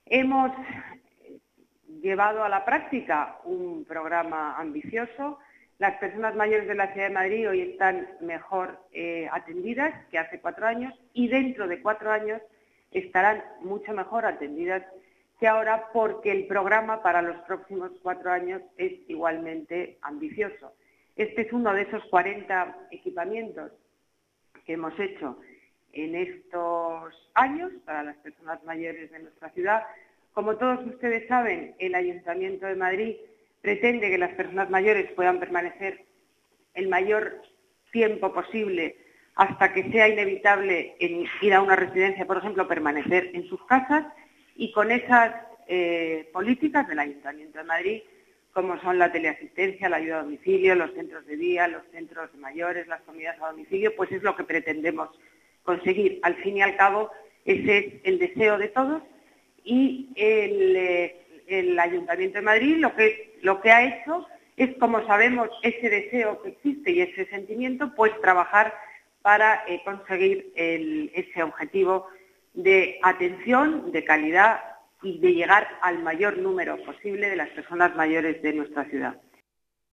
Hemos llevado a la práctica un programa ambicioso. Las personas mayores de la Ciudad de Madrid hoy están mejor atendidas que hace 4 años y dentro de 4 años estarán mucho mejor atendidas que ahora, porque el programa para los próximos 4 años es igualmente ambicioso. Este es uno de esos 40 equipamientos que hemos hecho en estos años para las personas mayores de nuestra ciudad. Como todos ustedes saben, el Ayuntamiento de Madrid pretende que las personas mayores puedan permanecer el mayor tiempo posible hasta que sea inevitable en ir a una residencia, por ejemplo, permanecer en sus casas, y con esas políticas del Ayuntamiento de Madrid, como son la teleasistencia, la ayuda a domicilio, los centros de día, los centros de mayores, las comidas a domicilio, pues es lo que pretendemos conseguir. Al fin y al cabo, ese es el deseo de todos, y el Ayuntamiento de Madrid lo que ha hecho es, como sabemos, ese deseo que existe y ese sentimiento, pues trabajar para conseguir ese objetivo de atención, de calidad y de llegar al mayor número posible de las personas mayores de nuestra ciudad.